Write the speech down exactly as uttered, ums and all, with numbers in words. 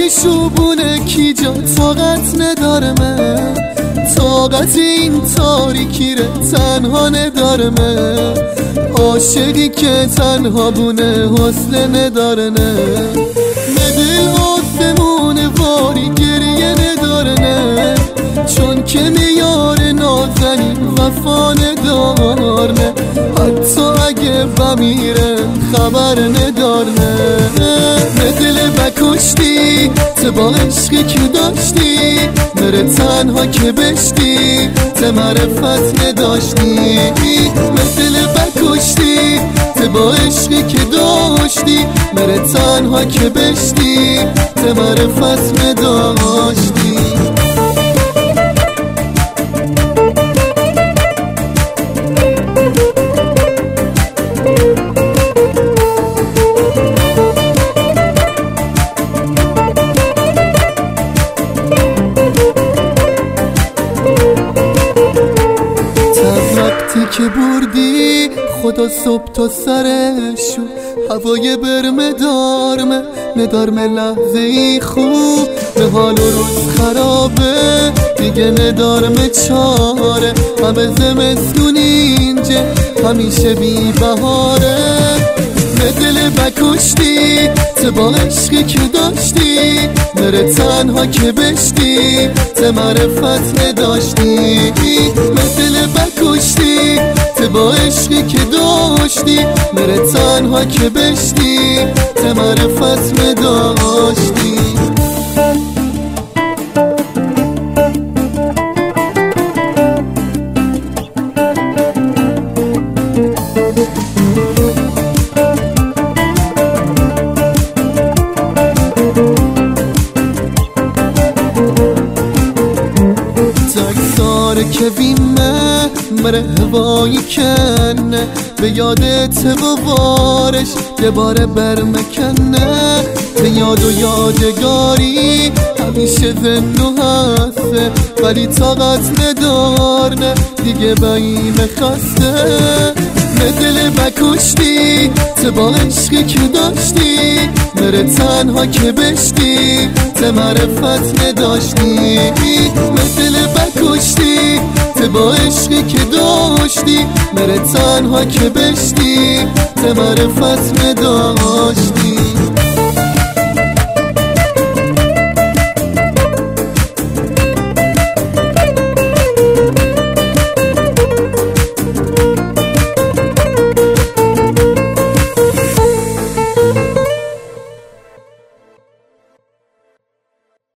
شوبونه کی جا طاقت ندارمه، طاقت این تاریکی ره تنها ندارمه، عاشقی که تنها بونه حوصله ندارنه، دل آسمون واری گریه ندارنه، چون که میار نازنین وفا ندارنه، حتی اگه بمیره خبر ندارنه. دل بکشتی تو با عشقی که داشتی، مره تنها که بشتی تو معرفت نداشتی، دل بکشتی تو با عشقی که داشتی، مره تنها که بشتی تو معرفت نداشتی. وقتی که بردی خدا صبح تا سرشو، هوای برمه دارمه ندارمه لحظه ای خوب، به حال و روز خرابه دیگه ندارمه چاره، همه زمستون اینجا همیشه بی بهاره، دل بکشتی تو با عشقی که داشتی، مره تنها که بشتی تو معرفت نداشتی، دل بکشتی تو با عشقی که داشتی، مره تنها که بشتی تو معرفت نداشتی. که بیمه مره هوایی کنه، به یادت و وارش یه باره برمکنه، به یاد و یادگاری همیشه ذنو هسته، ولی طاقت ندارنه دیگه با این خسته، دل بکشتی تو با عشقی که داشتی، مره تنها که بشتی تو معرفت نداشتی، دل بکشتی تو با عشقی که داشتی، مره تنها که بشتی تو معرفت نداشتی.